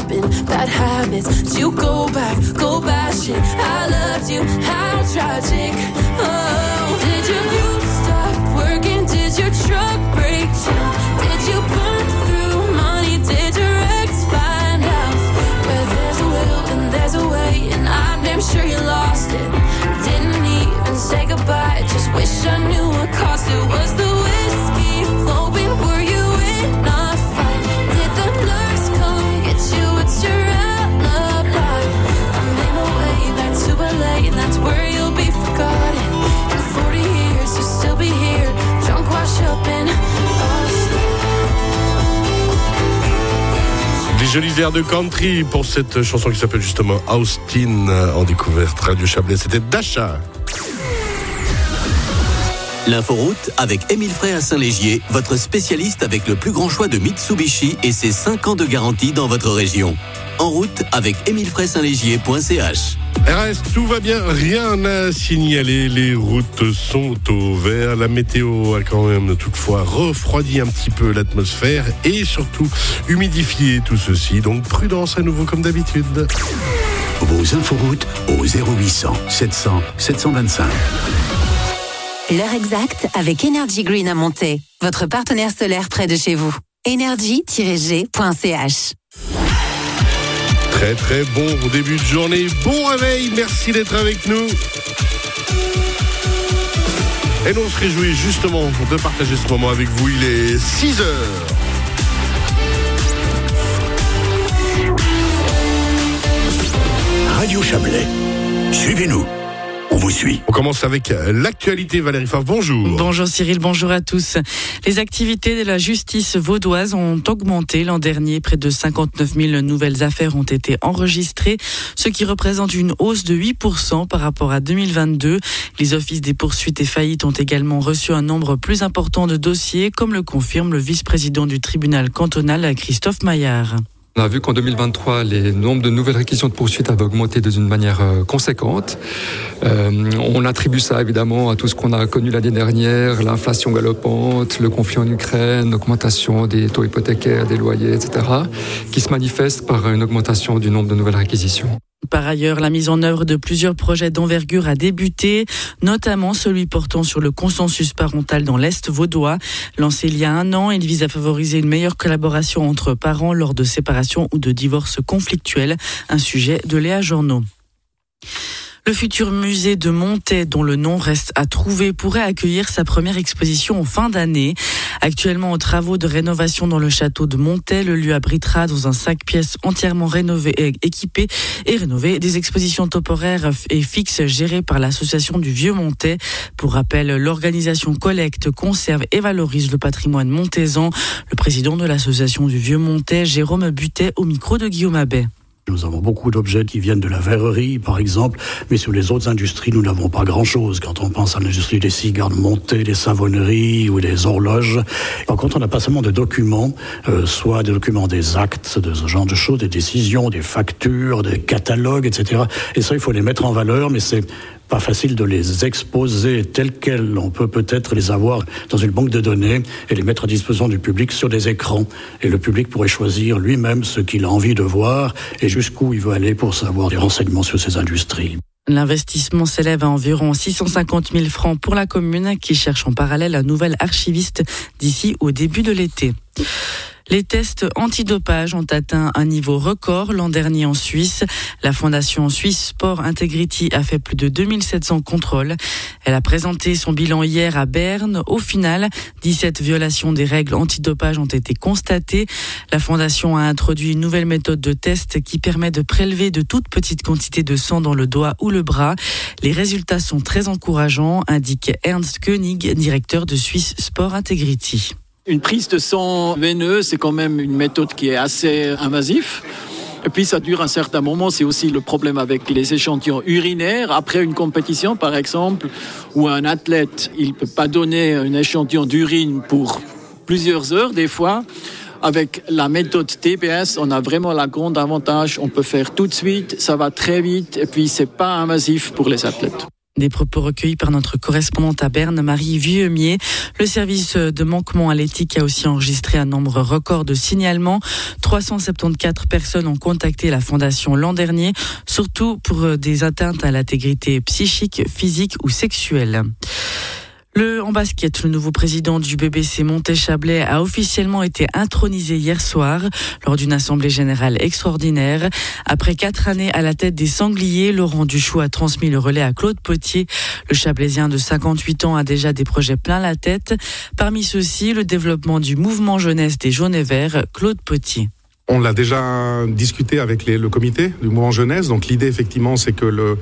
stopping bad habits. You go bashing. I loved you, how tragic. Oh, did your youth stop working? Did your truck break down? Did you burn through money? Did your ex find out? Where there's a will and there's a way, and I'm damn sure you lost it. Didn't even say goodbye, just wish I knew what cost it. Was the whiskey flowing? Were you in a fight? Did the nurse come get you? It's your alibi. I made my way back to LA, and that's where you'll be forgotten. In 40 years you'll still be here, drunk, washed up in Austin. Des jolis airs de country pour cette chanson qui s'appelle justement Austin en découverte Radio Chablais. C'était Dasha. L'inforoute avec Émile Frey à Saint-Légier, votre spécialiste avec le plus grand choix de Mitsubishi et ses 5 ans de garantie dans votre région. En route avec émilefrey-saint-légier.ch. RS, tout va bien, rien à signaler, les routes sont au vert, la météo a quand même toutefois refroidi un petit peu l'atmosphère et surtout humidifié tout ceci, donc prudence à nouveau comme d'habitude. Vos inforoutes au 0800 700 725. L'heure exacte avec Energy Green à Monter, votre partenaire solaire près de chez vous. energy-g.ch. Très très bon début de journée, bon réveil, merci d'être avec nous. Et nous on se réjouit justement de partager ce moment avec vous, il est 6h. Radio Chablais, suivez-nous. On vous suit. On commence avec l'actualité. Valérie Favre, bonjour. Bonjour Cyril, bonjour à tous. Les activités de la justice vaudoise ont augmenté l'an dernier. Près de 59 000 nouvelles affaires ont été enregistrées, ce qui représente une hausse de 8% par rapport à 2022. Les offices des poursuites et faillites ont également reçu un nombre plus important de dossiers, comme le confirme le vice-président du tribunal cantonal, Christophe Maillard. On a vu qu'en 2023, les nombres de nouvelles réquisitions de poursuites avaient augmenté d'une manière conséquente. On attribue ça évidemment à tout ce qu'on a connu l'année dernière, l'inflation galopante, le conflit en Ukraine, l'augmentation des taux hypothécaires, des loyers, etc., qui se manifeste par une augmentation du nombre de nouvelles réquisitions. Par ailleurs, la mise en œuvre de plusieurs projets d'envergure a débuté, notamment celui portant sur le consensus parental dans l'Est vaudois. Lancé il y a 1 an, il vise à favoriser une meilleure collaboration entre parents lors de séparations ou de divorces conflictuels, un sujet de Léa Journeau. Le futur musée de Montet, dont le nom reste à trouver, pourrait accueillir sa première exposition en fin d'année. Actuellement aux travaux de rénovation dans le château de Montet, le lieu abritera dans un 5 pièces entièrement équipé et rénové des expositions temporaires et fixes gérées par l'association du Vieux Montet. Pour rappel, l'organisation collecte, conserve et valorise le patrimoine montaisan. Le président de l'association du Vieux Montet, Jérôme Butet, au micro de Guillaume Abbé. Nous avons beaucoup d'objets qui viennent de la verrerie, par exemple, mais sur les autres industries, nous n'avons pas grand-chose. Quand on pense à l'industrie des cigares de Montet, des savonneries ou des horloges. Par contre, on n'a pas seulement de documents, soit des documents des actes, de ce genre de choses, des décisions, des factures, des catalogues, etc. Et ça, il faut les mettre en valeur, mais c'est pas facile de les exposer tels quels. On peut peut-être les avoir dans une banque de données et les mettre à disposition du public sur des écrans. Et le public pourrait choisir lui-même ce qu'il a envie de voir et jusqu'où il veut aller pour savoir des renseignements sur ces industries. L'investissement s'élève à environ 650 000 francs pour la commune qui cherche en parallèle un nouvel archiviste d'ici au début de l'été. Les tests antidopage ont atteint un niveau record l'an dernier en Suisse. La fondation Swiss Sport Integrity a fait plus de 2700 contrôles. Elle a présenté son bilan hier à Berne. Au final, 17 violations des règles antidopage ont été constatées. La fondation a introduit une nouvelle méthode de test qui permet de prélever de toutes petites quantités de sang dans le doigt ou le bras. Les résultats sont très encourageants, indique Ernst Koenig, directeur de Swiss Sport Integrity. Une prise de sang veineux, c'est quand même une méthode qui est assez invasive. Et puis ça dure un certain moment. C'est aussi le problème avec les échantillons urinaires. Après une compétition, par exemple, où un athlète, il ne peut pas donner un échantillon d'urine pour plusieurs heures, des fois. Avec la méthode TPS, on a vraiment la grande avantage. On peut faire tout de suite, ça va très vite, et puis c'est pas invasif pour les athlètes. Des propos recueillis par notre correspondante à Berne, Marie Vieumier. Le service de manquement à l'éthique a aussi enregistré un nombre record de signalements. 374 personnes ont contacté la Fondation l'an dernier, surtout pour des atteintes à l'intégrité psychique, physique ou sexuelle. En basket, le nouveau président du BBC Montet-Chablais a officiellement été intronisé hier soir lors d'une assemblée générale extraordinaire. Après 4 années à la tête des Sangliers, Laurent Duchoux a transmis le relais à Claude Potier. Le Chablaisien de 58 ans a déjà des projets plein la tête. Parmi ceux-ci, le développement du mouvement jeunesse des Jaunes et Verts, Claude Potier. On l'a déjà discuté avec le comité du mouvement jeunesse. Donc l'idée effectivement, c'est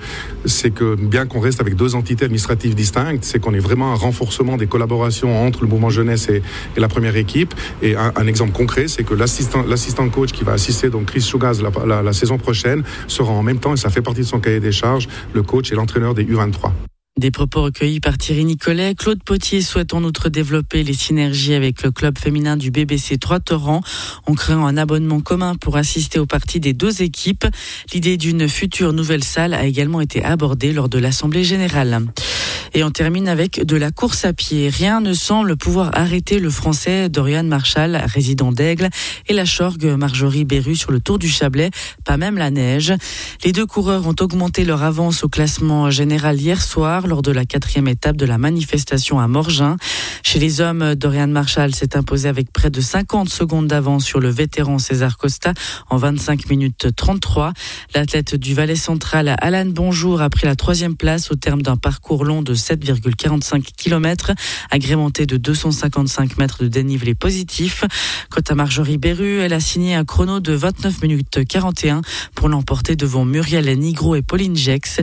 que bien qu'on reste avec 2 entités administratives distinctes, c'est qu'on ait vraiment un renforcement des collaborations entre le mouvement jeunesse et la première équipe. Et un exemple concret, c'est que l'assistant coach qui va assister donc Chris Chougaz la saison prochaine sera en même temps, et ça fait partie de son cahier des charges, le coach et l'entraîneur des U23. Des propos recueillis par Thierry Nicolet. Claude Potier souhaite en outre développer les synergies avec le club féminin du BBC Trois-Torrents en créant un abonnement commun pour assister aux parties des 2 équipes. L'idée d'une future nouvelle salle a également été abordée lors de l'Assemblée générale. Et on termine avec de la course à pied. Rien ne semble pouvoir arrêter le Français Dorian Marshall, résident d'Aigle, et la Chorgue Marjorie Berru sur le Tour du Chablais, pas même la neige. Les 2 coureurs ont augmenté leur avance au classement général hier soir lors de la 4e étape de la manifestation à Morgin. Chez les hommes, Dorian Marshall s'est imposé avec près de 50 secondes d'avance sur le vétéran César Costa en 25 minutes 33. L'athlète du Valais central, Alan Bonjour, a pris la 3e place au terme d'un parcours long de 7,45 km, agrémenté de 255 mètres de dénivelé positif. Quant à Marjorie Berru, elle a signé un chrono de 29 minutes 41 pour l'emporter devant Muriel Nigro et Pauline Gex.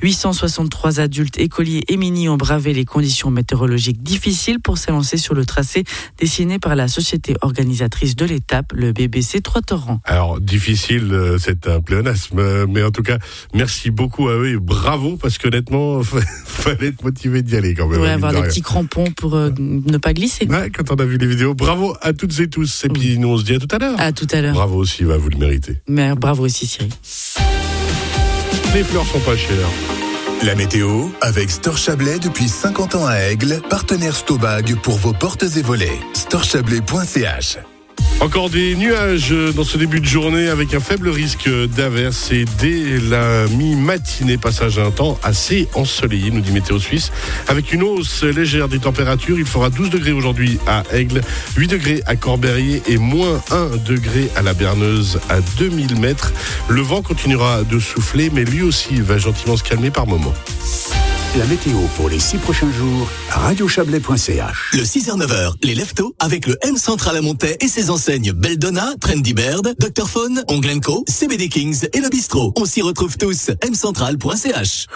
863 adultes, écoliers et mini ont bravé les conditions météorologiques difficiles pour s'élancer sur le tracé dessiné par la société organisatrice de l'étape, le BBC Trois-Torrents. Alors, difficile, c'est un pléonasme, mais en tout cas, merci beaucoup à eux et bravo, parce qu'honnêtement, fallait être motivé d'y aller quand même. Ouais, avoir des petits crampons pour ne pas glisser. Ouais, quand on a vu les vidéos, bravo à toutes et tous. Et puis nous, on se dit à tout à l'heure. À tout à l'heure. Bravo aussi, vous le méritez. Mais bravo aussi, Cyril. Les fleurs sont pas chères. La météo avec Store Chablais depuis 50 ans à Aigle, partenaire Stobag pour vos portes et volets. storechablais.ch. Encore des nuages dans ce début de journée avec un faible risque d'averse et dès la mi-matinée, passage à un temps assez ensoleillé, nous dit Météo Suisse. Avec une hausse légère des températures, il fera 12 degrés aujourd'hui à Aigle, 8 degrés à Corberrier et moins 1 degré à la Berneuse à 2000 mètres. Le vent continuera de souffler, mais lui aussi va gentiment se calmer par moments. La météo pour les 6 prochains jours, radiochablais.ch. Le 6h-9h, les leftos avec le M Central à Montet et ses enseignes Beldona, Trendy Bird, Dr. Phone, Ongle & Co, CBD Kings et le bistrot. On s'y retrouve tous. mcentral.ch.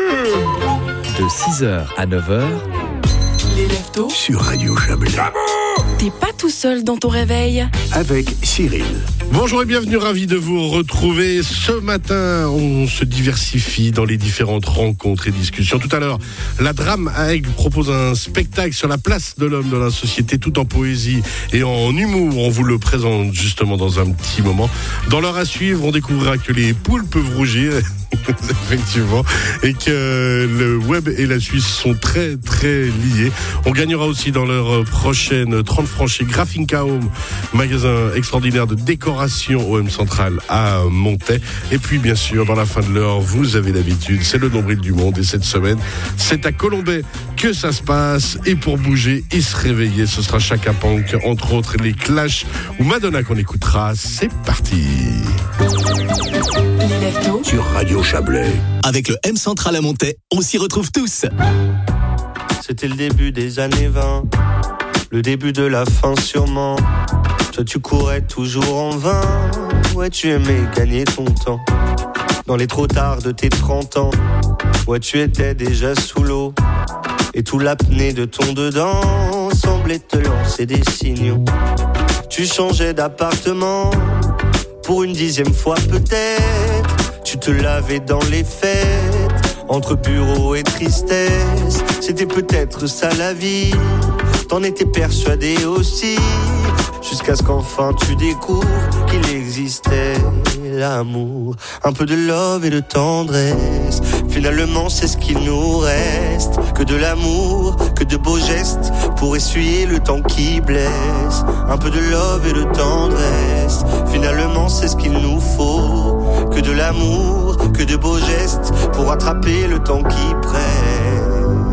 De 6h à 9h, Les leftos Sur Radio Chablais. T'es pas tout seul dans ton réveil. Avec Cyril. Bonjour et bienvenue, ravi de vous retrouver. Ce matin, on se diversifie dans les différentes rencontres et discussions. Tout à l'heure, la Drame à Aigle propose un spectacle sur la place de l'homme dans la société, tout en poésie et en humour. On vous le présente justement dans un petit moment. Dans l'heure à suivre, on découvrira que les poules peuvent rougir, effectivement, et que le web et la Suisse sont très très liés. On gagnera aussi dans l'heure prochaine 30 francs chez Graphinca Home, magasin extraordinaire de décoration au M Central à Montet. Et puis bien sûr, dans la fin de l'heure, vous avez l'habitude, c'est le nombril du monde. Et cette semaine, c'est à Colombais que ça se passe. Et pour bouger et se réveiller, ce sera Chaka Ponk, entre autres les Clash ou Madonna qu'on écoutera. C'est parti. Les leftos Sur Radio Chablais. Avec le M Central à Montet, on s'y retrouve tous. C'était le début des années 20, le début de la fin sûrement. Toi tu courais toujours en vain, ouais tu aimais gagner ton temps. Dans les trop tard de tes 30 ans, ouais tu étais déjà sous l'eau. Et tout l'apnée de ton dedans semblait te lancer des signaux. Tu changeais d'appartement, pour une 10e fois peut-être. Tu te lavais dans les fêtes, entre bureau et tristesse. C'était peut-être ça la vie, t'en étais persuadé aussi. Jusqu'à ce qu'enfin tu découvres qu'il existait l'amour, un peu de love et de tendresse. Finalement c'est ce qu'il nous reste, que de l'amour, que de beaux gestes pour essuyer le temps qui blesse. Un peu de love et de tendresse, finalement c'est ce qu'il nous faut, que de l'amour, que de beaux gestes pour attraper le temps qui presse.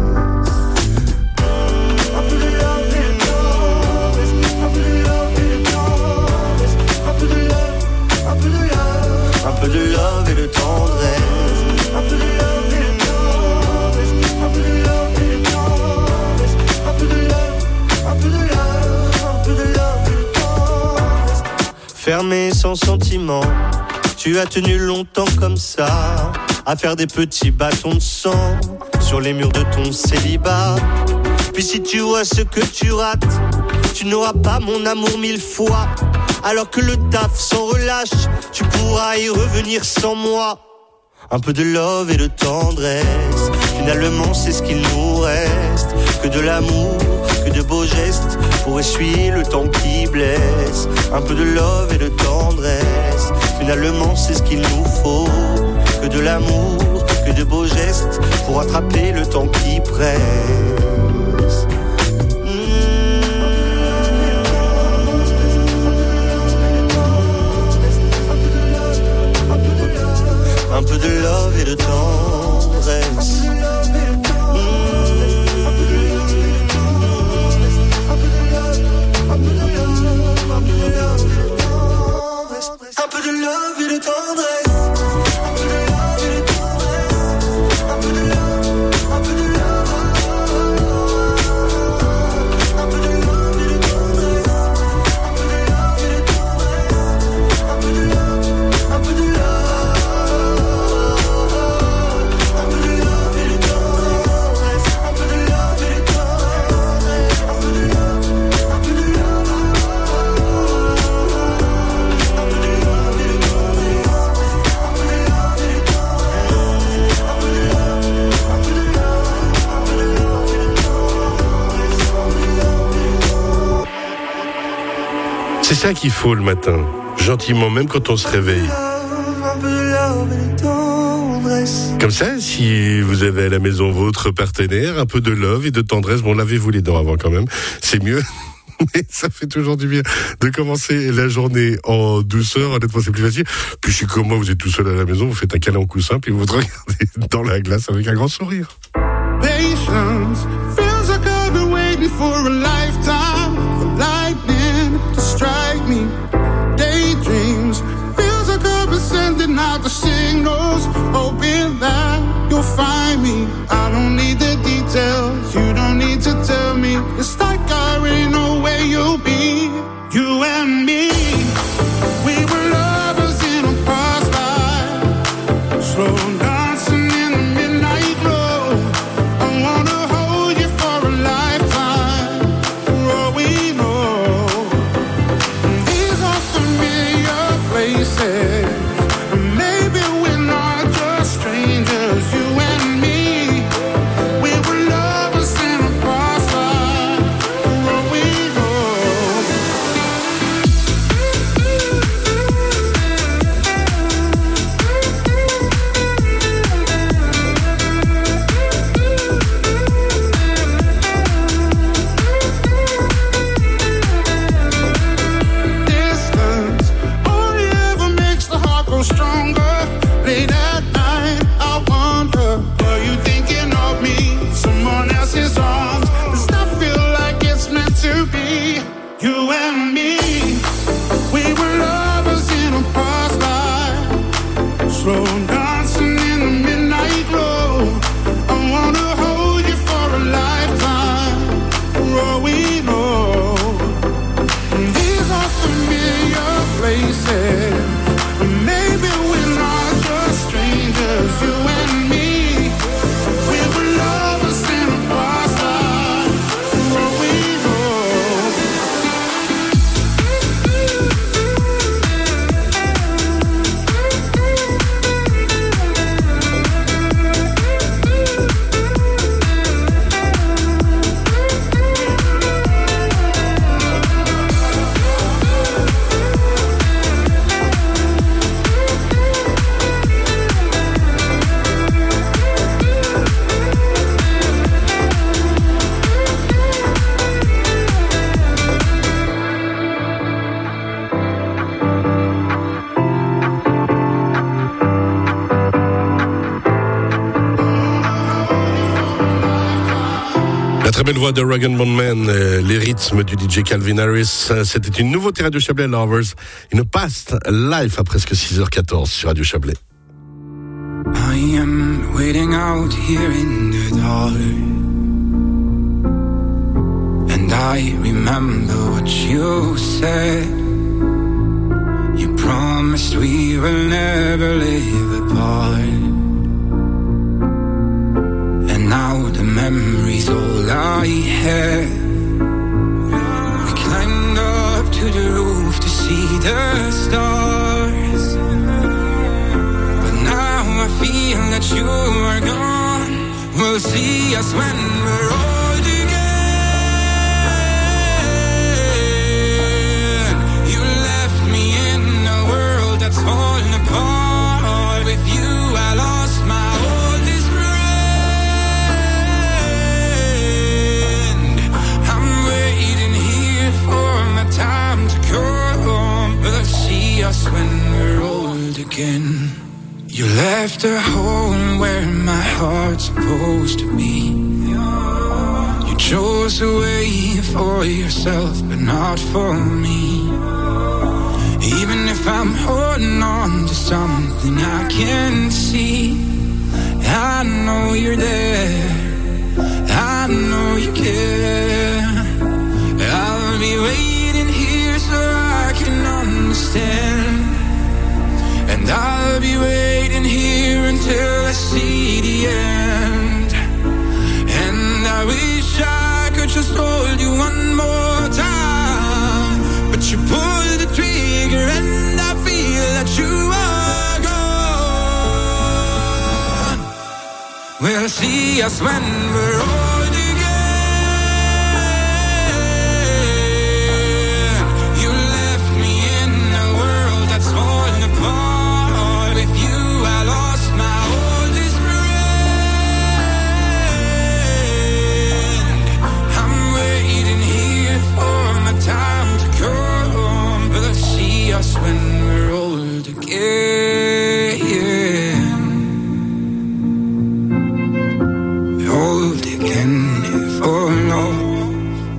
Un peu de love et de tendresse, un peu de love et de tendresse, un peu de love et de tendresse, un peu de love, un peu de love, un peu de love et de tendresse. Fermé sans sentiment, tu as tenu longtemps comme ça, à faire des petits bâtons de sang sur les murs de ton célibat. Puis si tu vois ce que tu rates, tu n'auras pas mon amour 1000 fois. Alors que le taf s'en relâche, tu pourras y revenir sans moi. Un peu de love et de tendresse, finalement c'est ce qu'il nous reste, que de l'amour, que de beaux gestes pour essuyer le temps qui blesse. Un peu de love et de tendresse, finalement c'est ce qu'il nous faut, que de l'amour, que de beaux gestes pour attraper le temps qui presse. Un peu de love et de tendresse. Un peu de love et de tendresse. C'est ça qu'il faut le matin, gentiment, même quand on se réveille. Comme ça, si vous avez à la maison votre partenaire, un peu de love et de tendresse, bon, lavez-vous les dents avant quand même, c'est mieux. Mais ça fait toujours du bien de commencer la journée en douceur. Honnêtement, c'est plus facile. Puis je suis comme moi, vous êtes tout seul à la maison, vous faites un câlin en coussin, puis vous regardez dans la glace avec un grand sourire. Patience feels like I've been waiting for a lifetime for lightning to strike me. Daydreams feels like I've been sending out the signals, hoping that you'll find me. I don't need the details, you don't need to tell me. It's like I already know where you'll be. You and me, we were lovers in a past life, slow dancing in the midnight glow. I wanna hold you for a lifetime, for all we know. These are familiar places, and maybe we're not just strangers. You and me, we were lovers in a past life, for all we know. Distance only ever makes the heart grow stronger. Late at night, I wonder, are you thinking of me? Someone else's arms. Does that feel like it's meant to be? You and me, we were lovers in a past life, slow dancing in the midnight glow. I wanna hold you for a lifetime, for all we know. These are familiar places, and maybe we're not just strangers. You and me, we were lovers in a past life, for all we know. Très belle voix de Rag & Bone Man, les rythmes du DJ Calvin Harris. C'était une nouveauté Radio Chablais Lovers. Une past live à presque 6h14 sur Radio Chablais. I am waiting out here in the dark, and I remember what you said. You promised we will never live apart, and now the memory's all I have. We climbed up to the roof to see the stars, but now I feel that you are gone. We'll see us when we're old again. You left me in a world that's falling apart. With you I lost my oldest friend. I'm waiting here for my time to come. We'll see us when we're old again. You left a home where my heart's supposed to be. You chose a way for yourself, but not for me. Even if I'm holding on to something I can't see, I know you're there, I know you care. I'll be waiting here so I can understand, and I'll be waiting here until I see the end. And I wish I could just hold you one more time, but you pulled the trigger and I feel that you are gone. We'll see us when we're old again. You left me in a world that's falling apart. With you I lost my oldest friend. I'm waiting here for my time to come. We'll see us when we're old again. Old again for love.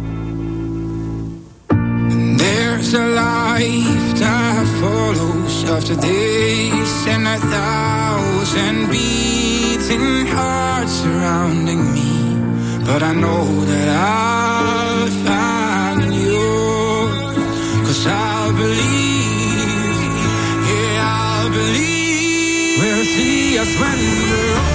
And there's a life that follows after this, and 1,000 beating hearts surrounding me. But I know that I'll find you, 'cause I'll believe, yeah, I'll believe. We'll see us when we're old.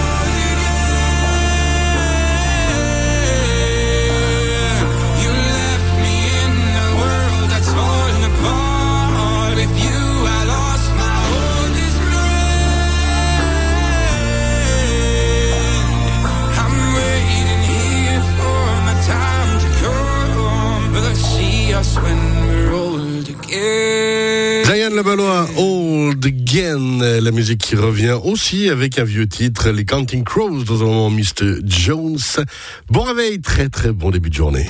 Diane Levallois, Old Again, la musique qui revient aussi avec un vieux titre, les Counting Crows, dans un moment Mr. Jones. Bon réveil, très très bon début de journée.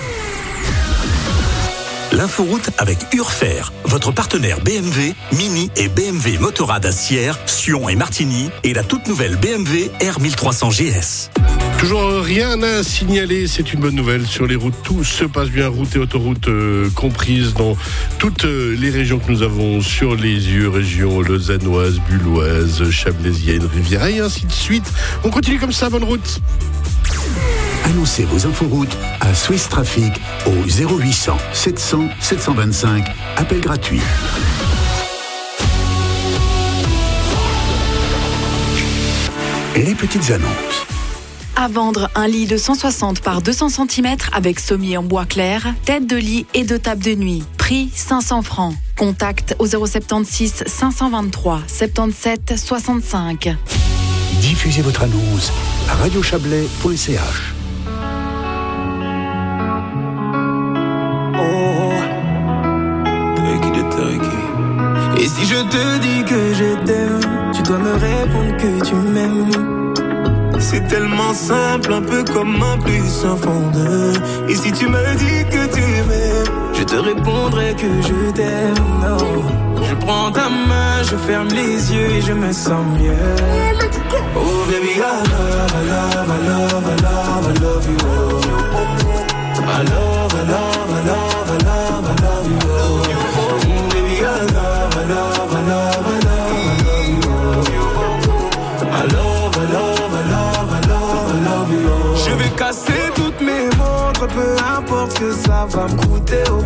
L'inforoute avec Urfer, votre partenaire BMW, Mini et BMW Motorrad à Sierre, Sion et Martigny, et la toute nouvelle BMW R1300 GS. Toujours rien à signaler, c'est une bonne nouvelle. Sur les routes, tout se passe bien, routes et autoroutes comprises dans toutes les régions que nous avons sur les yeux, régions lausannoises, bulloises, chablaisiennes, rivières et ainsi de suite. On continue comme ça, bonne route. Annoncez vos inforoutes à Swiss Traffic au 0800 700 725. Appel gratuit. Les petites annonces. À vendre un lit de 160 par 200 cm avec sommier en bois clair, tête de lit et deux tables de nuit. Prix 500 francs. Contact au 076 523 77 65. Diffusez votre annonce à radiochablais.ch. Et si je te dis que je t'aime, tu dois me répondre que tu m'aimes. C'est tellement simple, un peu comme un plus un fondeur. Et si tu me dis que tu m'aimes, je te répondrai que je t'aime. Oh. Je prends ta main, je ferme les yeux et je me sens mieux. Oh baby, I love, I love, I love, I love, I love you. I love, I love, I love, I love, I love you. Baby, I love, I love, I love, I love, I love you. I love, I love, I love, I love, I love you. Je vais casser toutes mes montres, peu importe ce que ça va me coûter. Oh.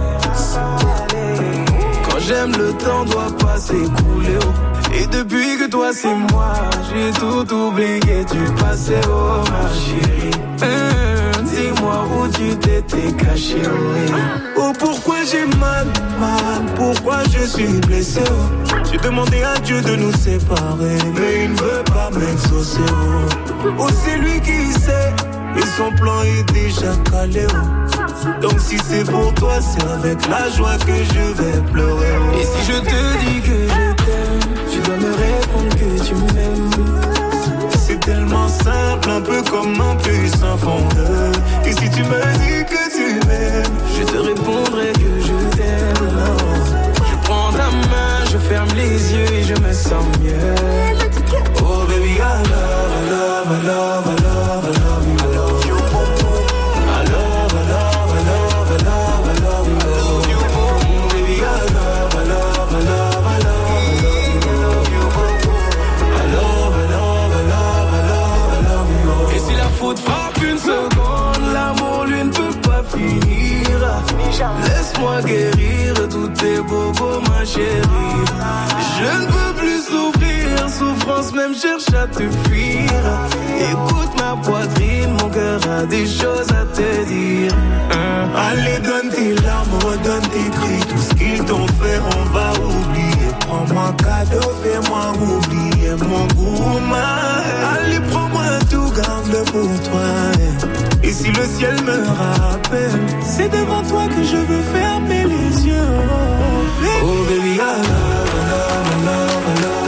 Quand j'aime, le temps doit pas s'écouler. Oh. Et depuis que toi c'est moi, j'ai tout oublié du passé. Oh ma chérie, dis-moi où tu t'étais caché. Oh pourquoi j'ai mal, pourquoi je suis blessé. Oh. J'ai demandé à Dieu de nous séparer, mais il ne veut pas m'exaucer. Oh c'est lui qui sait, et son plan est déjà calé. Oh. Donc si c'est pour toi, c'est avec la joie que je vais pleurer. Oh. Et si je te dis que je t'aime, tu dois me répondre que tu m'aimes. C'est tellement simple, un peu comme un puissant fondeur. Et si tu me dis que tu m'aimes, je te répondrai que je t'aime. Je prends ta main, je ferme les yeux et je me sens mieux. Oh baby, I love, I love, I love, I love, I love you. I love you. I love, I love, I love, I love, I love you. Baby, I love, I love, I love, I love. Et si la faute frappe une seconde, l'amour lui ne peut pas finir. Laisse-moi guérir tous tes bobos, ma chérie. Je ne peux plus souffrir, souffrance même cherche à te fuir. Écoute ma poitrine, mon cœur a des choses à te dire. Allez, donne tes larmes, redonne tes cris. Tout ce qu'ils t'ont fait, on va oublier. Prends-moi cadeau, fais-moi oublier mon goût. Allez, prends-moi tout, garde-le pour toi. Et si le ciel me rappelle, c'est devant toi que je veux fermer les yeux. Oh baby, I love, I love, I love, I love.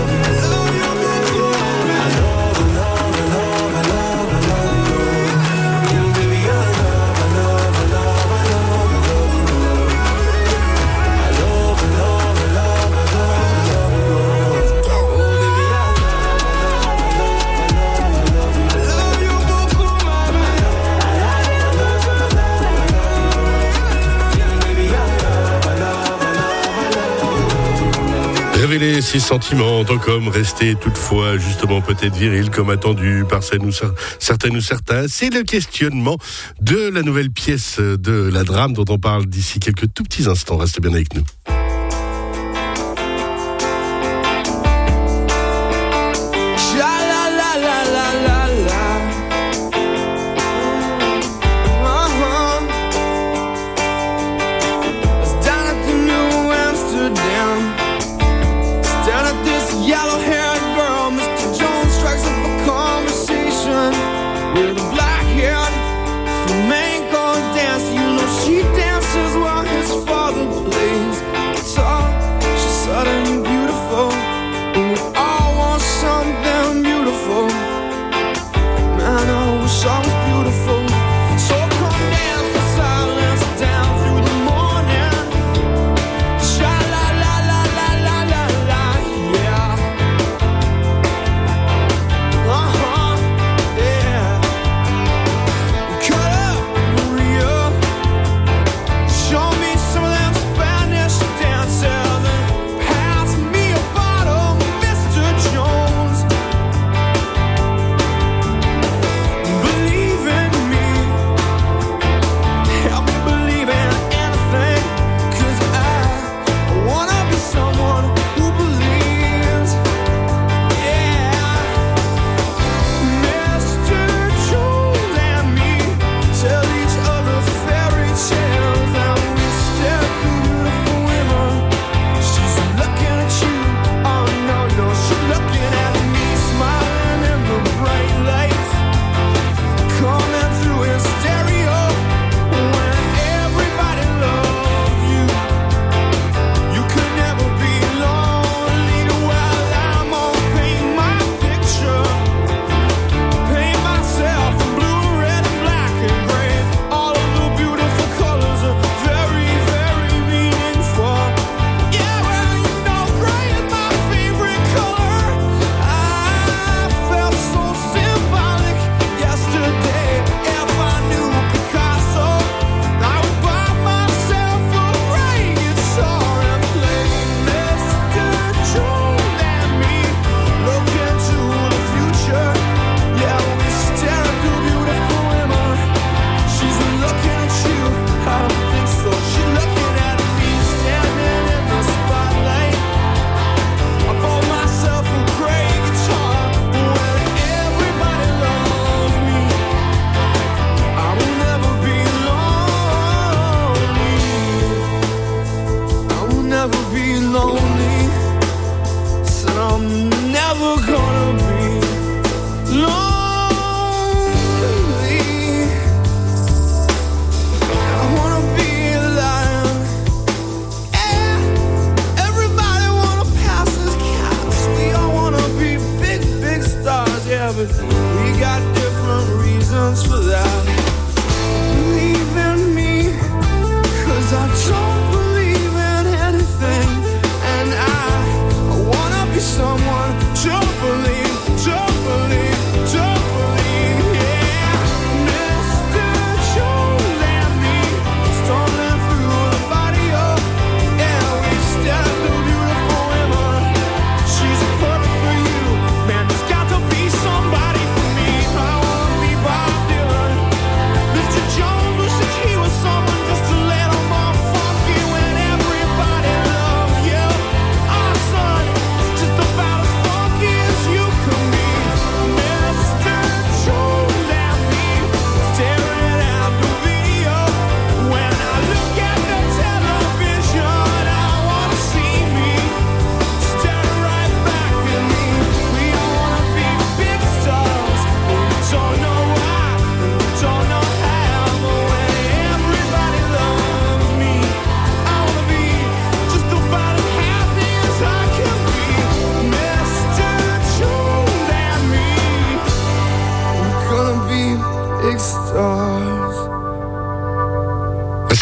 Révéler ses sentiments, tant comme rester toutefois justement peut-être viril comme attendu par certaines ou certains. C'est le questionnement de la nouvelle pièce de la Drame dont on parle d'ici quelques tout petits instants. Restez bien avec nous. Flamenco dance, you know she dances while his father plays.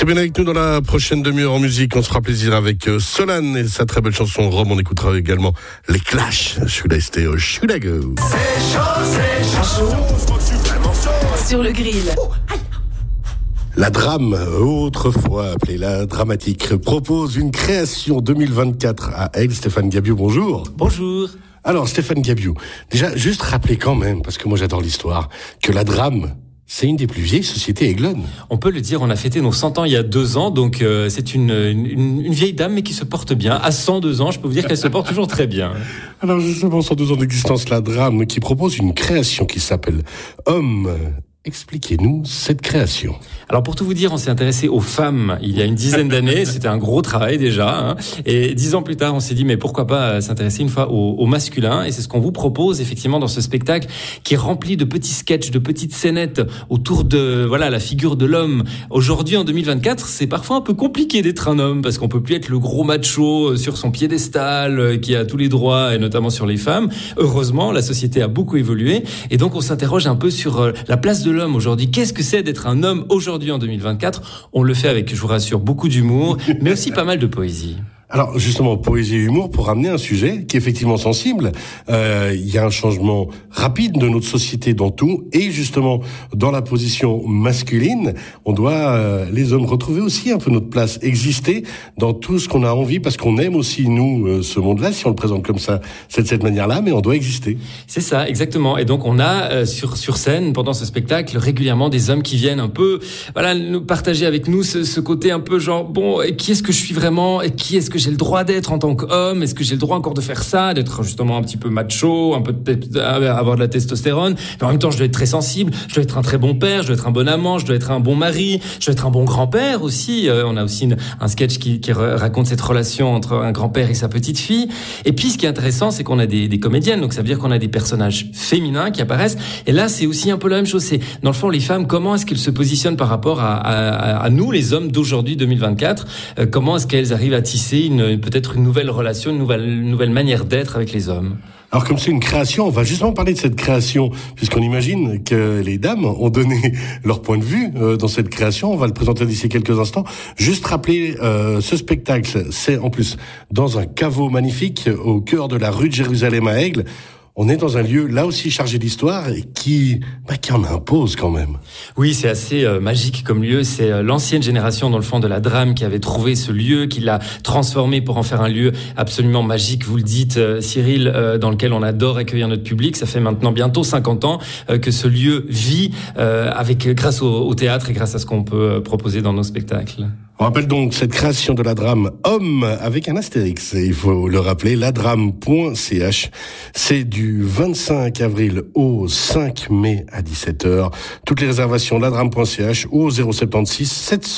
bien avec nous dans la prochaine demi-heure en musique. On se fera plaisir avec Solane et sa très belle chanson Rome. On écoutera également les Clash. Should I stay or should I go? C'est chaud. Sur le grill. La Drame, autrefois appelée la Dramatique, propose une création 2024 à Aigle. Stéphane Gabiou, bonjour. Bonjour. Alors Stéphane Gabiou, déjà juste rappeler quand même, parce que moi j'adore l'histoire, que la Drame, c'est une des plus vieilles sociétés aiglonnes. On peut le dire, on a fêté nos 100 ans il y a 2 ans, donc c'est une vieille dame mais qui se porte bien. À 102 ans, je peux vous dire qu'elle se porte toujours très bien. Alors justement, 102 ans d'existence, la Drame, qui propose une création qui s'appelle Homme. Expliquez-nous cette création. Alors pour tout vous dire, on s'est intéressé aux femmes il y a une dizaine d'années. C'était un gros travail déjà. Et 10 ans plus tard, on s'est dit mais pourquoi pas s'intéresser une fois au masculin. Et c'est ce qu'on vous propose effectivement dans ce spectacle qui est rempli de petits sketchs, de petites scénettes autour de la figure de l'homme. Aujourd'hui en 2024, c'est parfois un peu compliqué d'être un homme parce qu'on peut plus être le gros macho sur son piédestal qui a tous les droits et notamment sur les femmes. Heureusement, la société a beaucoup évolué et donc on s'interroge un peu sur la place de l'homme aujourd'hui. Qu'est-ce que c'est d'être un homme aujourd'hui en 2024 ? On le fait avec, je vous rassure, beaucoup d'humour, mais aussi pas mal de poésie. Alors justement, poésie et humour pour ramener un sujet qui est effectivement sensible. Il y a un changement rapide de notre société dans tout, et justement dans la position masculine, on doit les hommes retrouver aussi un peu notre place, exister dans tout ce qu'on a envie, parce qu'on aime aussi nous ce monde-là, si on le présente comme ça, c'est de cette manière-là, mais on doit exister. C'est ça, exactement. Et donc on a sur scène pendant ce spectacle régulièrement des hommes qui viennent un peu, nous partager avec nous ce côté un peu genre qui est-ce que je suis vraiment et qui est-ce que j'ai le droit d'être en tant qu'homme? Est-ce que j'ai le droit encore de faire ça, d'être justement un petit peu macho, un peu avoir de la testostérone, mais en même temps je dois être très sensible, je dois être un très bon père, je dois être un bon amant, je dois être un bon mari, je dois être un bon grand-père aussi. On a aussi un sketch qui raconte cette relation entre un grand-père et sa petite fille. Et puis ce qui est intéressant, c'est qu'on a des comédiennes, donc ça veut dire qu'on a des personnages féminins qui apparaissent. Et là c'est aussi un peu la même chose. C'est dans le fond les femmes, comment est-ce qu'elles se positionnent par rapport à nous les hommes d'aujourd'hui 2024, comment est-ce qu'elles arrivent à tisser peut-être une nouvelle relation, une nouvelle manière d'être avec les hommes. Alors comme c'est une création, on va justement parler de cette création, puisqu'on imagine que les dames ont donné leur point de vue dans cette création. On va le présenter d'ici quelques instants. Juste rappeler, ce spectacle, c'est en plus dans un caveau magnifique au cœur de la rue de Jérusalem à Aigle. On est dans un lieu, là aussi, chargé d'histoire et qui en impose quand même. Oui, c'est assez magique comme lieu. C'est l'ancienne génération, dans le fond, de la Drame qui avait trouvé ce lieu, qui l'a transformé pour en faire un lieu absolument magique. Vous le dites, Cyril, dans lequel on adore accueillir notre public. Ça fait maintenant bientôt 50 ans que ce lieu vit grâce au théâtre et grâce à ce qu'on peut proposer dans nos spectacles. On rappelle donc cette création de la Drame Homme avec un astérix. Il faut le rappeler, ladrame.ch. C'est du 25 avril au 5 mai à 17h. Toutes les réservations ladrame.ch ou au 076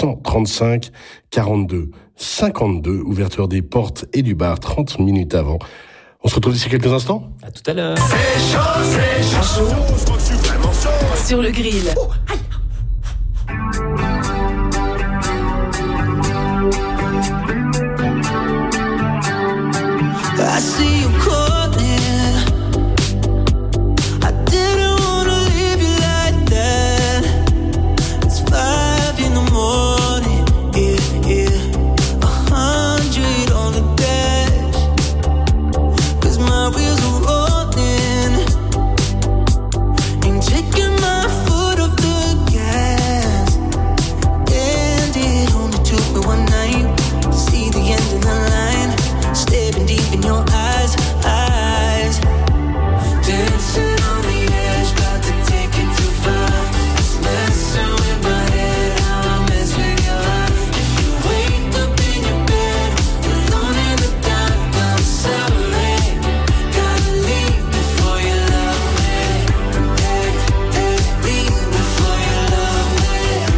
735 42 52. Ouverture des portes et du bar 30 minutes avant. On se retrouve d'ici quelques instants. À tout à l'heure. C'est chaud. Sur le grill. I see you calling. I didn't wanna leave you like that. It's 5 in the morning, yeah. 100 on the dash, 'cause my wheels are rolling. Ain't taking my foot off the gas. And it only took me one night to see the end of the line. Staring deep in your eyes, dancing on the edge, about to take it too far. Messing with my head, how I mess with your heart. If you wake up in your bed, alone in the dark, I'm sorry. Gotta leave before you love me. Leave before you love me.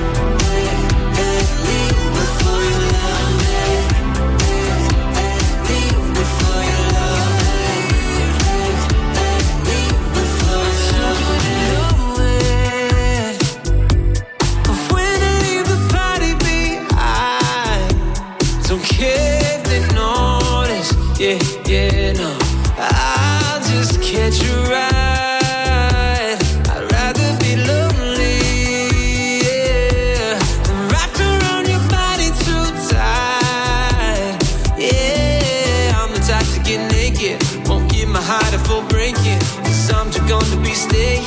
Leave before you love me. Yeah, no, I'll just catch you right. I'd rather be lonely, yeah, than wrapped around your body. before breaking. 'Cause I'm too gone to be staying.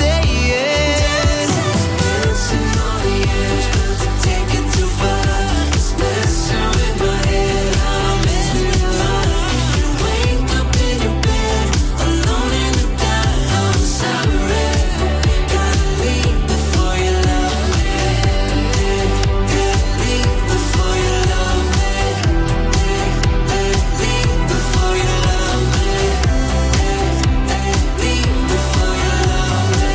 Dancing on the edge, but to take it too far. It's messing with my head, I'm messing with mine. If you wake up in your bed, alone in the dark, I'm sorry. Gotta leave before you love me. Gotta leave before you love me. Leave before you love me. Leave before you love me.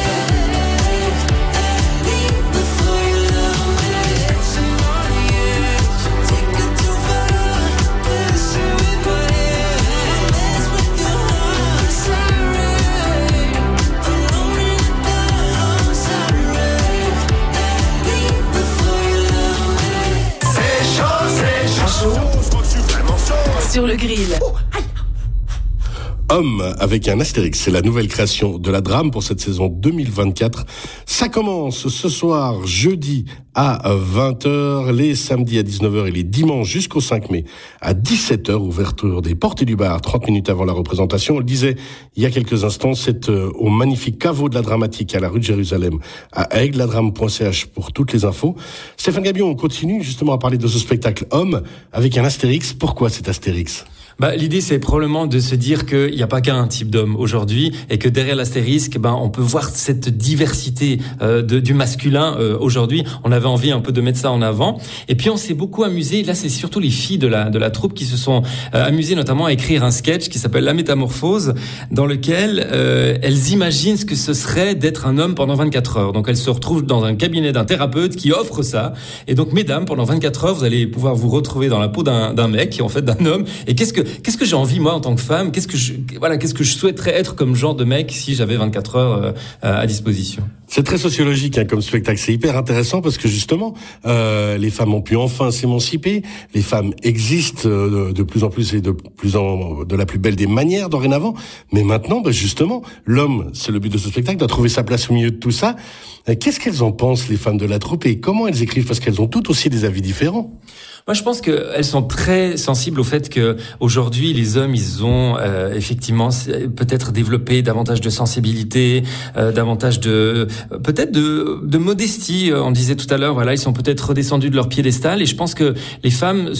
Leave before you love me. Dancing on the edge, take it too far. Messing with my head, mess with your heart. Sorry, alone in the dark, I'm sorry. Leave before you love me. C'est chaud, je crois que je suis vraiment chaud. Sur le grill. Homme avec un astérix, c'est la nouvelle création de la Drame pour cette saison 2024. Ça commence ce soir, jeudi à 20h, les samedis à 19h et les dimanches jusqu'au 5 mai à 17h, ouverture des portes du bar 30 minutes avant la représentation. On le disait il y a quelques instants, c'est au magnifique caveau de la Dramatique à la rue de Jérusalem à Aigle, ladrame.ch pour toutes les infos. Stéphane Gabion, on continue justement à parler de ce spectacle Homme avec un astérix. Pourquoi cet astérix ? L'idée, c'est probablement de se dire qu'il n'y a pas qu'un type d'homme aujourd'hui et que derrière l'astérisque, on peut voir cette diversité du masculin aujourd'hui. On avait envie un peu de mettre ça en avant. Et puis, on s'est beaucoup amusé. Là, c'est surtout les filles de la troupe qui se sont amusées notamment à écrire un sketch qui s'appelle La Métamorphose, dans lequel elles imaginent ce que ce serait d'être un homme pendant 24 heures. Donc, elles se retrouvent dans un cabinet d'un thérapeute qui offre ça. Et donc, mesdames, pendant 24 heures, vous allez pouvoir vous retrouver dans la peau d'un mec, en fait, d'un homme. Et qu'est-ce que j'ai envie, moi, en tant que femme? Qu'est-ce que je souhaiterais être comme genre de mec si j'avais 24 heures à disposition? C'est très sociologique comme spectacle. C'est hyper intéressant parce que justement, les femmes ont pu enfin s'émanciper. Les femmes existent de plus en plus et de la plus belle des manières dorénavant. Mais maintenant, justement, l'homme, c'est le but de ce spectacle, doit trouver sa place au milieu de tout ça. Qu'est-ce qu'elles en pensent, les femmes de la troupe, et comment elles écrivent? Parce qu'elles ont toutes aussi des avis différents. Moi, je pense qu'elles sont très sensibles au fait que aujourd'hui, les hommes, ils ont effectivement peut-être développé davantage de sensibilité, davantage peut-être de modestie. On disait tout à l'heure, voilà, ils sont peut-être redescendus de leur piédestal. Et je pense que les femmes,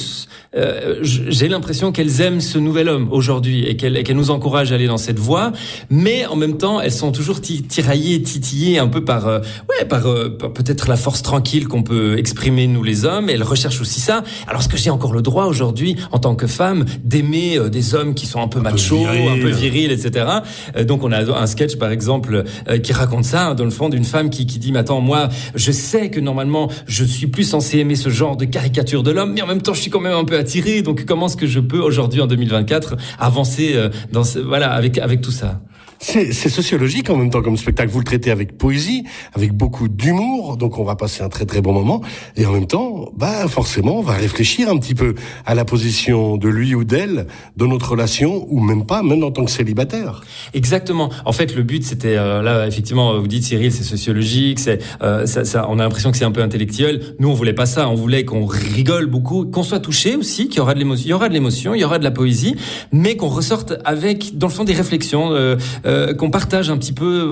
j'ai l'impression qu'elles aiment ce nouvel homme aujourd'hui et qu'elles nous encouragent à aller dans cette voie. Mais en même temps, elles sont toujours tiraillées, titillées un peu par peut-être la force tranquille qu'on peut exprimer nous les hommes. Et elles recherchent aussi ça. Alors, est-ce que j'ai encore le droit aujourd'hui, en tant que femme, d'aimer des hommes qui sont un peu machos, un peu virils, etc. Donc, on a un sketch, par exemple, qui raconte ça, dans le fond, d'une femme qui dit, mais attends, moi, je sais que normalement, je suis plus censée aimer ce genre de caricature de l'homme, mais en même temps, je suis quand même un peu attirée. Donc, comment est-ce que je peux, aujourd'hui, en 2024, avancer avec tout ça? C'est sociologique en même temps comme spectacle. Vous le traitez avec poésie, avec beaucoup d'humour, donc on va passer un très très bon moment. Et en même temps, forcément, on va réfléchir un petit peu à la position de lui ou d'elle dans notre relation, ou même pas, même en tant que célibataire. Exactement. En fait, le but, c'était là, effectivement, vous dites Cyril, c'est sociologique, c'est ça. On a l'impression que c'est un peu intellectuel. Nous, on voulait pas ça. On voulait qu'on rigole beaucoup, qu'on soit touché aussi, qu'il y aura de l'émotion, il y aura de la poésie, mais qu'on ressorte avec, dans le fond, des réflexions. Qu'on partage un petit peu,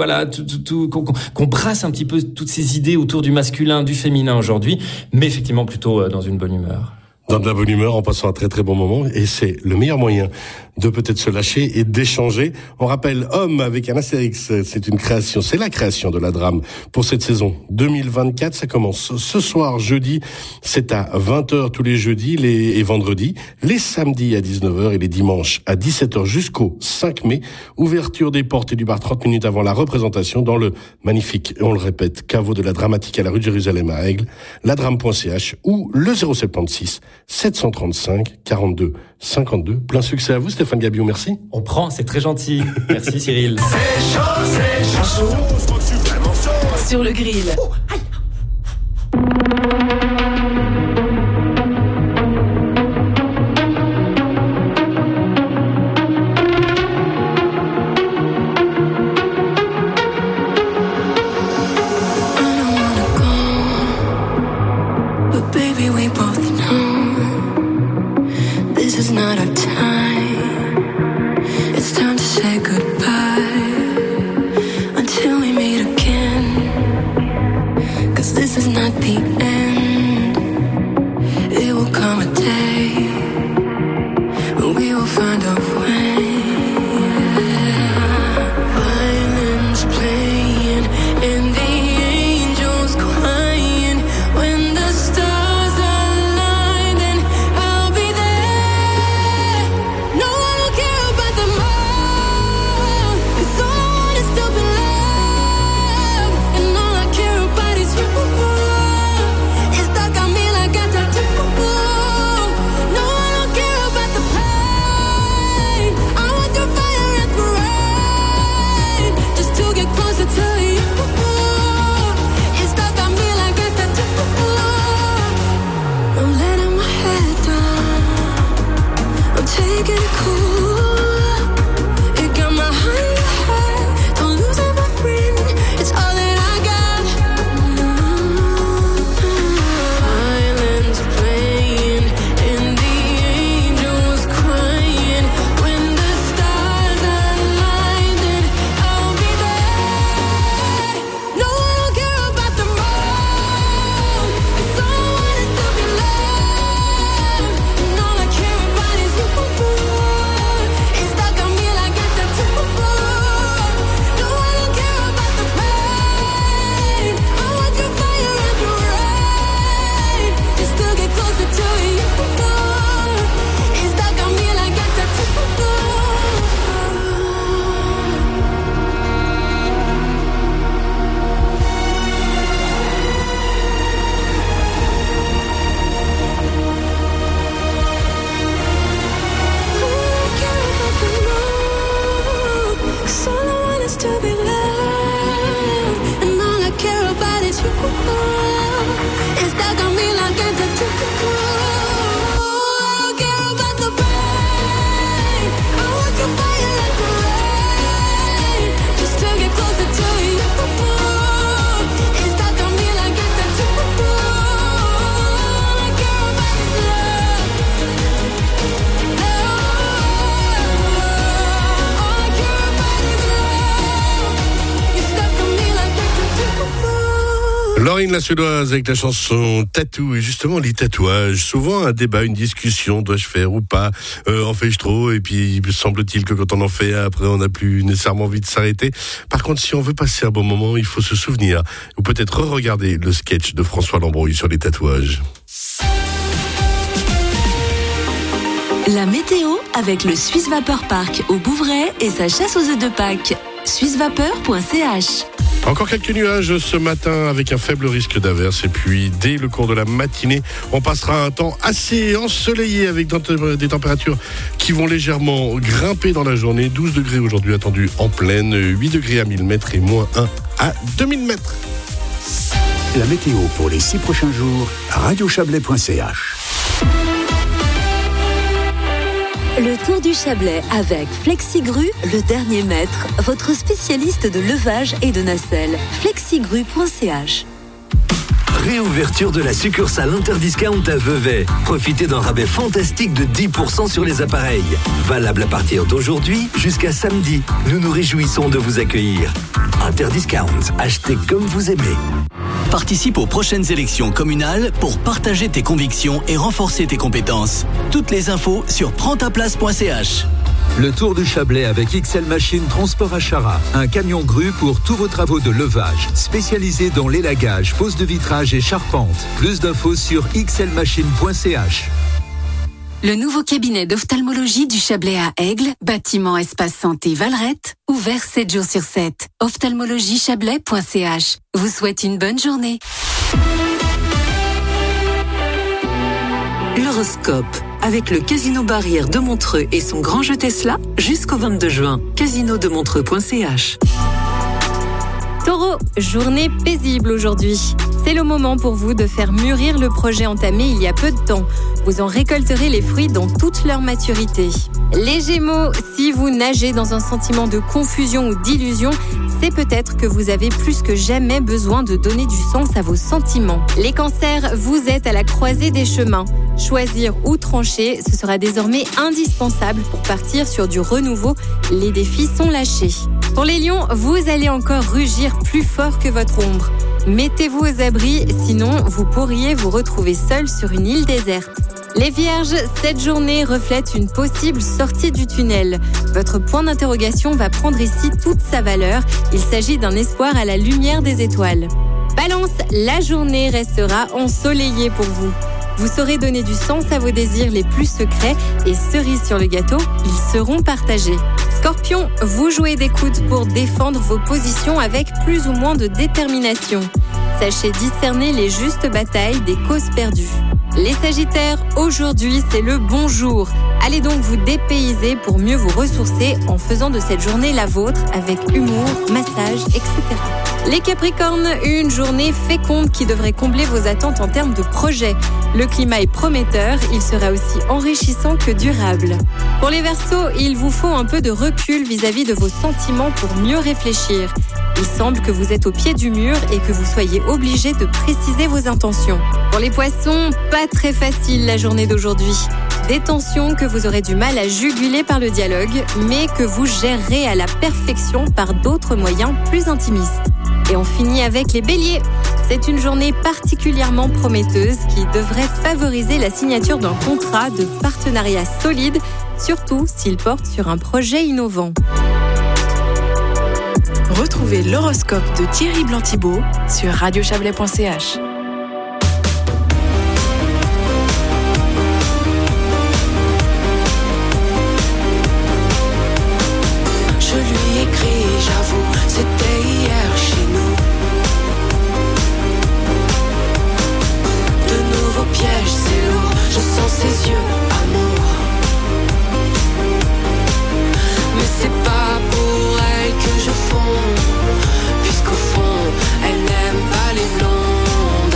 qu'on brasse un petit peu toutes ces idées autour du masculin, du féminin aujourd'hui, mais effectivement plutôt dans une bonne humeur. Dans de la bonne humeur, en passant un très très bon moment, et c'est le meilleur moyen de peut-être se lâcher et d'échanger. On rappelle Homme avec un astérix, c'est la création de la Drame pour cette saison 2024. Ça commence ce soir, jeudi, c'est à 20h tous les jeudis et vendredis, les samedis à 19h et les dimanches à 17h jusqu'au 5 mai. Ouverture des portes et du bar 30 minutes avant la représentation dans le magnifique, et on le répète, caveau de la Dramatique à la rue de Jérusalem à Aigle, ladrame.ch ou le 076 735 42 52. Plein succès à vous, Stéphane Gabion, merci. On prend, c'est très gentil. Merci Cyril. C'est chaud, je crois que je suis vraiment chaud. Sur le grill. This is not our time. It's time to say goodbye. Laurine la Suédoise avec la chanson Tatou. Et justement, les tatouages, souvent un débat, une discussion, dois-je faire ou pas, en fais-je trop? Et puis, semble-t-il que quand on en fait, après, on n'a plus nécessairement envie de s'arrêter. Par contre, si on veut passer un bon moment, il faut se souvenir, ou peut-être re-regarder le sketch de François Lambrouille sur les tatouages. La météo avec le Swiss Vapeur Park au Bouvray et sa chasse aux œufs de Pâques. swissvapeur.ch. Encore quelques nuages ce matin avec un faible risque d'averse. Et puis, dès le cours de la matinée, on passera un temps assez ensoleillé avec des températures qui vont légèrement grimper dans la journée. 12 degrés aujourd'hui attendus en pleine, 8 degrés à 1000 mètres et moins 1 à 2000 mètres. La météo pour les 6 prochains jours, radiochablais.ch. Le Tour du Chablais avec Flexigru, le dernier maître, votre spécialiste de levage et de nacelle. Flexigru.ch. Réouverture de la succursale Interdiscount à Vevey. Profitez d'un rabais fantastique de 10% sur les appareils. Valable à partir d'aujourd'hui jusqu'à samedi. Nous nous réjouissons de vous accueillir. Interdiscount, achetez comme vous aimez. Participe aux prochaines élections communales pour partager tes convictions et renforcer tes compétences. Toutes les infos sur prendstaplace.ch. Le Tour du Chablais avec XL Machine Transport à Chara. Un camion grue pour tous vos travaux de levage. Spécialisé dans l'élagage, pose de vitrage et charpente. Plus d'infos sur xlmachine.ch. Le nouveau cabinet d'ophtalmologie du Chablais à Aigle, bâtiment Espace Santé Valrette, ouvert 7 jours sur 7. ophtalmologiechablais.ch vous souhaite une bonne journée. L'horoscope, avec le Casino Barrière de Montreux et son grand jeu Tesla, jusqu'au 22 juin. casinodemontreux.ch. Taureau, journée paisible aujourd'hui. C'est le moment pour vous de faire mûrir le projet entamé il y a peu de temps. Vous en récolterez les fruits dans toute leur maturité. Les Gémeaux, si vous nagez dans un sentiment de confusion ou d'illusion, c'est peut-être que vous avez plus que jamais besoin de donner du sens à vos sentiments. Les Cancers, vous êtes à la croisée des chemins. Choisir ou trancher, ce sera désormais indispensable pour partir sur du renouveau. Les défis sont lâchés. Pour les Lions, vous allez encore rugir plus fort que votre ombre. Mettez-vous aux abris, sinon vous pourriez vous retrouver seul sur une île déserte. Les Vierges, cette journée reflète une possible sortie du tunnel. Votre point d'interrogation va prendre ici toute sa valeur. Il s'agit d'un espoir à la lumière des étoiles. Balance, la journée restera ensoleillée pour vous. Vous saurez donner du sens à vos désirs les plus secrets et cerise sur le gâteau, ils seront partagés. Scorpion, vous jouez des coudes pour défendre vos positions avec plus ou moins de détermination. Sachez discerner les justes batailles des causes perdues. Les Sagittaires, aujourd'hui c'est le bon jour. Allez donc vous dépayser pour mieux vous ressourcer en faisant de cette journée la vôtre avec humour, massage, etc. Les Capricornes, une journée féconde qui devrait combler vos attentes en termes de projet. Le climat est prometteur, il sera aussi enrichissant que durable. Pour les Verseaux, il vous faut un peu de recul vis-à-vis de vos sentiments pour mieux réfléchir. Il semble que vous êtes au pied du mur et que vous soyez obligé de préciser vos intentions. Pour les Poissons, pas très facile la journée d'aujourd'hui. Des tensions que vous aurez du mal à juguler par le dialogue, mais que vous gérerez à la perfection par d'autres moyens plus intimistes. Et on finit avec les Béliers. C'est une journée particulièrement prometteuse qui devrait favoriser la signature d'un contrat de partenariat solide, surtout s'il porte sur un projet innovant. Retrouvez l'horoscope de Thierry Blanc-Thibault sur radiochablais.ch. Je lui écris, j'avoue, c'était hier chez nous. De nouveaux pièges, c'est lourd, je sens ses yeux, amour. Mais c'est pas pour elle que je fonds, puisqu'au fond, elle n'aime pas les blonds.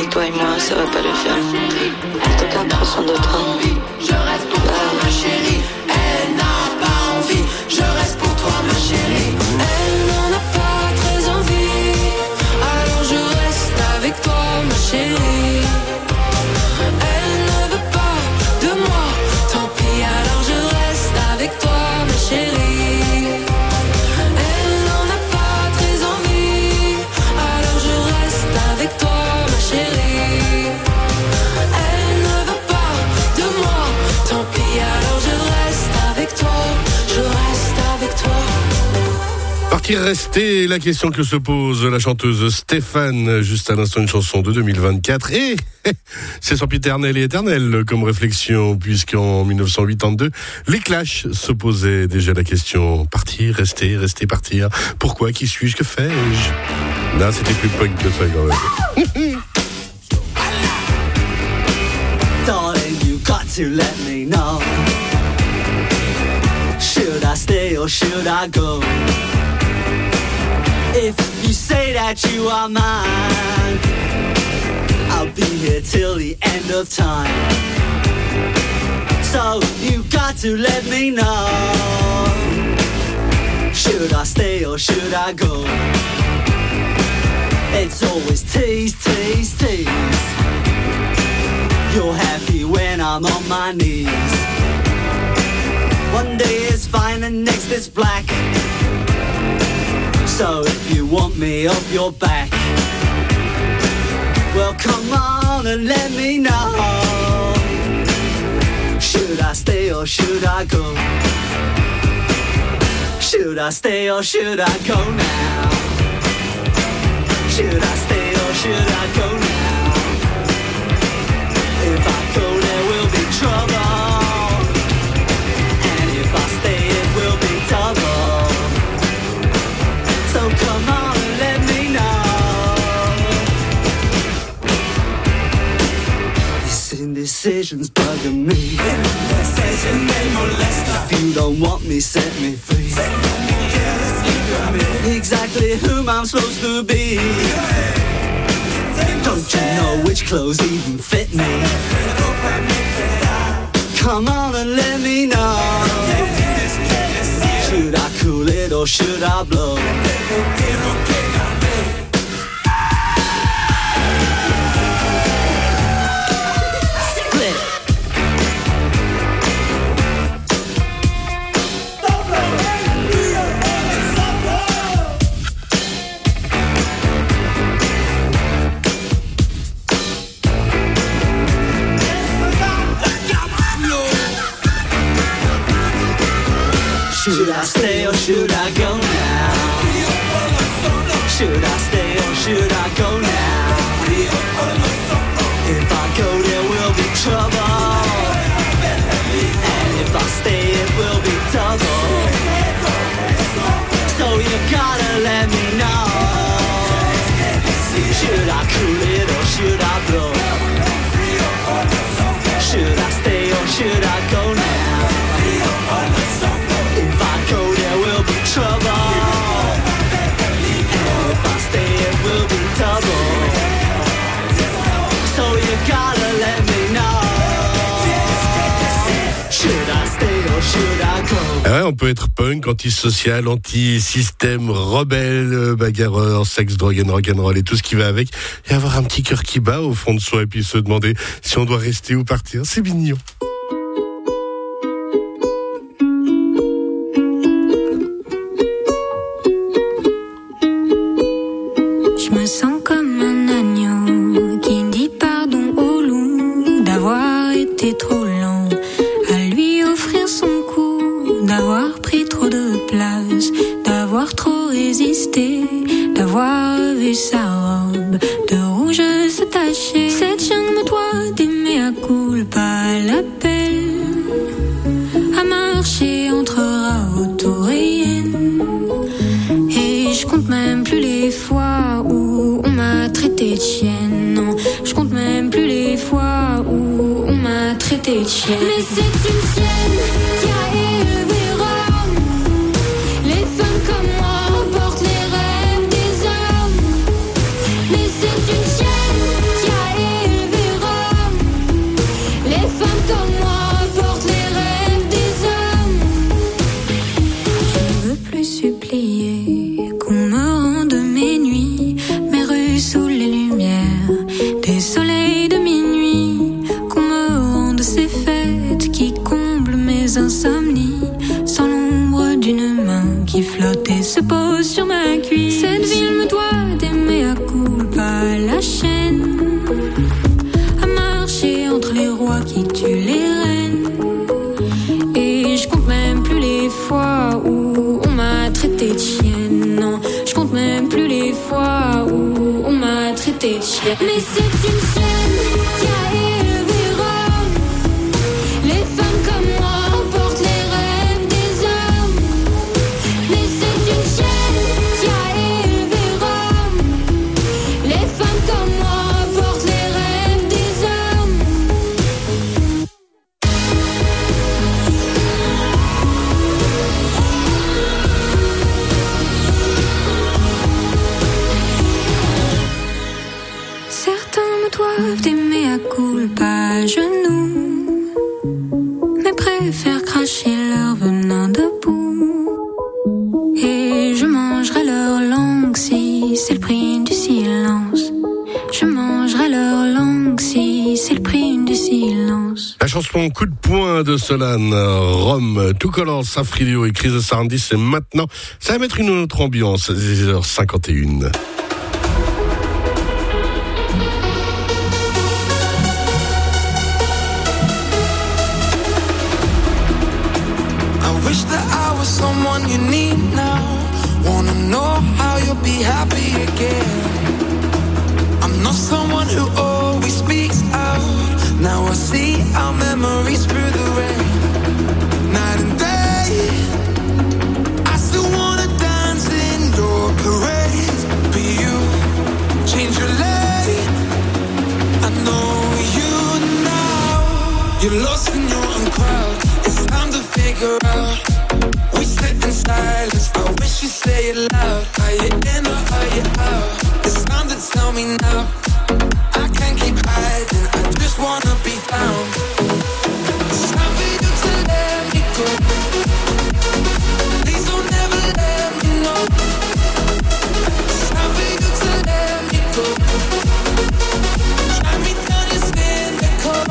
toi et moi, ça va pas le faire. En tout cas, prends soin de toi. Je reste pour toi, ma chérie. Elle n'a pas envie. Je reste pour toi, ma chérie. Elle n'en a pas très envie. Alors je reste avec toi, ma chérie. Elle ne veut pas de moi. Tant pis, alors je reste avec toi, ma chérie. Elle n'en a pas très envie. Alors je reste avec toi, ma chérie. Elle ne veut pas de moi. Tant pis, alors je reste avec toi. Je reste avec toi. Partir, rester, la question que se pose la chanteuse Stéphane, juste à l'instant une chanson de 2024. Et c'est sempiternel et éternel comme réflexion, puisqu'en 1982, les Clash se posaient déjà la question. Partir, rester, rester, partir. Pourquoi? Qui suis-je? Que fais-je? Là, c'était plus punk que ça quand même. Darling, you got to let me know. Should I stay or should I go? If you say that you are mine, I'll be here till the end of time. So you got to let me know. Should I stay or should I go? It's always tease, tease, tease. You're happy when I'm on my knees. One day is fine and next is black. So if you want me off your back, well come on and let me know. Should I stay or should I go? Should I stay or should I go now? Should I stay or should I go now? If I go there will be trouble, and if I stay it will be double. So come on and let me know. This indecision's bugging me. If you don't want me, set me free. Exactly whom I'm supposed to be. Don't you know which clothes even fit me? Come on and let me know. Should I cool it or should I blow? Split. Should I stay or should I go now? Should I stay or should I go now? If I go there will be trouble, and if I stay it will be double. So you gotta let me know. Should I cool it or should I blow? Should I stay or should I go now? If I go there will be trouble, and if I stay it will be double. So you gotta let me know. Should I stay or should I go? Ah ouais, on peut être punk, antisocial, anti-système, rebelle, bagarreur, sexe, drogue and rock'n'roll et tout ce qui va avec, et avoir un petit cœur qui bat au fond de soi et puis se demander si on doit rester ou partir. C'est mignon. Je me sens comme un agneau qui dit pardon au loup d'avoir été trop lent à lui offrir son cou, d'avoir pris trop de place, d'avoir trop résisté, d'avoir vu sa robe de rouge se tacher. Cette jungle me doit d'aimer à culpa, l'appel à marcher entrera autour et je compte même plus les fois où on m'a traité de chienne. Non, je compte même plus les fois où on m'a traité de chienne. Mais c'est une chienne qui a élevé Rome. Les femmes comme moi portent les rêves des hommes. Mais c'est une chienne qui a qui flotte et se pose sur ma cuisse. Cette ville me doit d'aimer à culpa, la chaîne à marcher entre les rois qui tuent les reines. Et je compte même plus les fois où on m'a traité de chienne. Non, je compte même plus les fois où on m'a traité de chienne. Mais c'est une chaîne qui a élevé Rome. Les femmes comme moi portent les rêves des hommes. Mais c'est une chaîne qui a élevé Rome. Les femmes comme moi portent les rêves des hommes. Certains me doivent d'aimer à culpa à genoux, mais préfèrent cracher leur venin debout. Et je mangerai leur langue si c'est le prix du silence. Je mangerai leur langue si c'est le prix du silence. La chanson Coup de poing de Solane, Rome, Two Colors, Safrilio et Chris Sarandis, c'est maintenant. Ça va mettre une autre ambiance, 10h51. I wish that I was someone you need now. Wanna know how you'll be happy again. I'm not someone who always speaks out. Now I see our memories through the rain. Night and day, I still wanna dance in your parade. But you change your lane. I know you now. You're lost in your own crowd. It's time to figure out. We sit in silence. I wish you'd say it loud. Are you in or are you out? It's time to tell me now. I can't keep hiding. I just wanna be found. It's time for you to let me go. Please don't ever let me know. It's time for you to let me go. Try me down, you're cynical.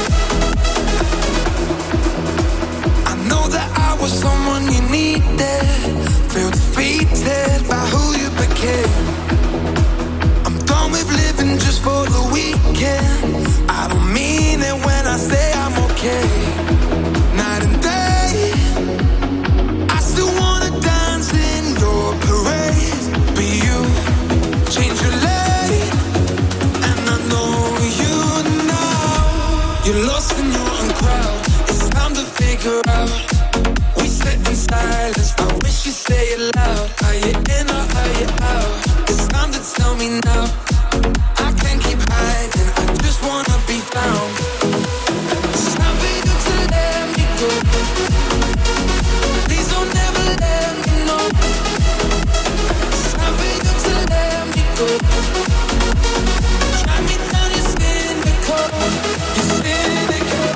I know that I was someone you needed. Feel defeated by who you became. I'm done with living just for the weekend. I don't mean it when I say I'm okay. Night and day, I still wanna dance in your parade. But you change your lane, and I know you now. You're lost in your own crowd. It's time to figure out. We sit in silence. I wish you'd say it loud. Are you in or are you out? It's time to tell me now. I can't keep hiding. I just wanna be found. It's time for you to let me go. Please don't ever let me know. It's time for you to let me go. Try me down, you're cynical. You're cynical.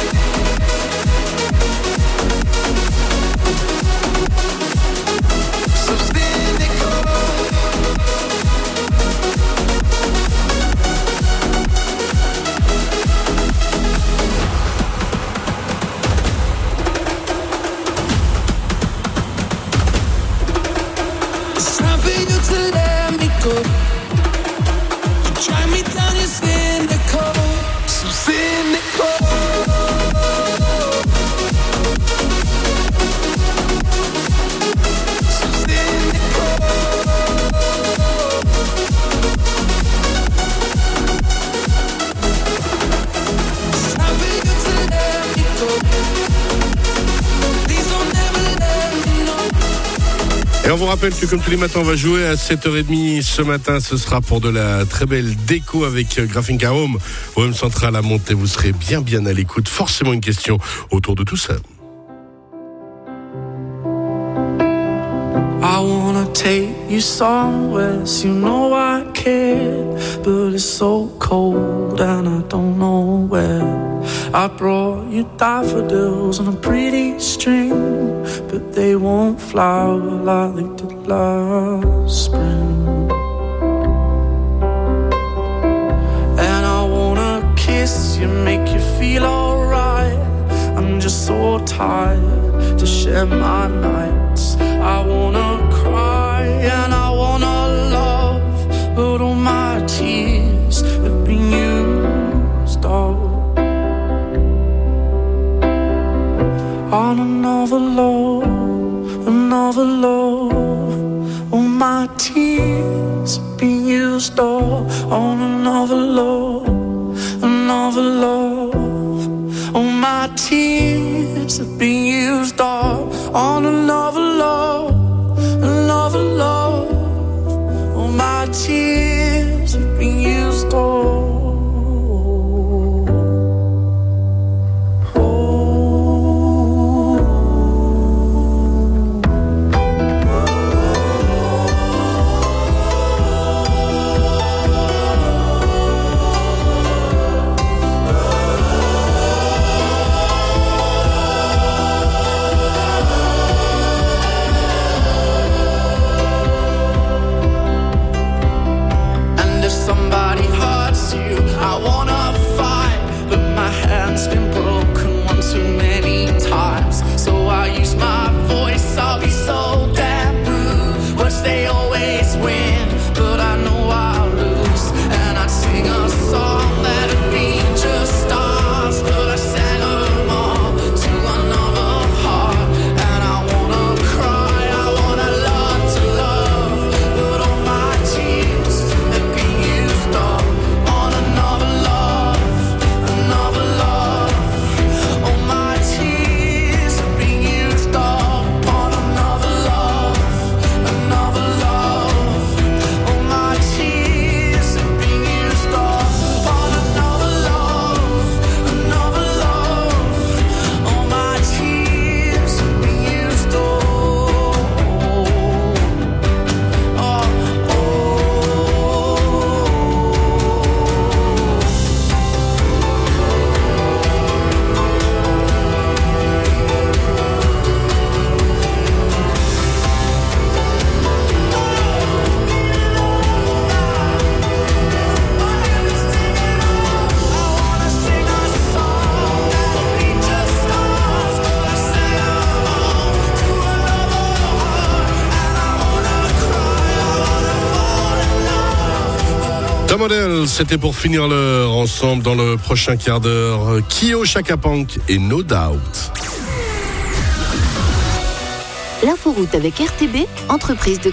So cynical. It's time for you to let me go. You try me down, you're cynical. So cynical. So cynical. It's time for you to let me go. Please don't ever let me know. Et on vous rappelle que comme tous les matins, on va jouer à 7h30 ce matin. Ce sera pour de la très belle déco avec Graphica Home. Home Central à monter. Vous serez bien à l'écoute. Forcément une question autour de tout ça. I wanna take you somewhere, you know I care, but it's so cold and I don't know where. I brought you daffodils on a pretty string, but they won't flower like they did last spring. And I wanna kiss you, make you feel alright. I'm just so tired to share my nights. I wanna All my tears have been used all on another love, another love. All my tears have been used all on another love, another love. All my tears have been used all. Modèle, c'était pour finir l'heure ensemble dans le prochain quart d'heure. Kyo, Chaka Ponk et No Doubt. L'inforoute avec RTB, entreprise de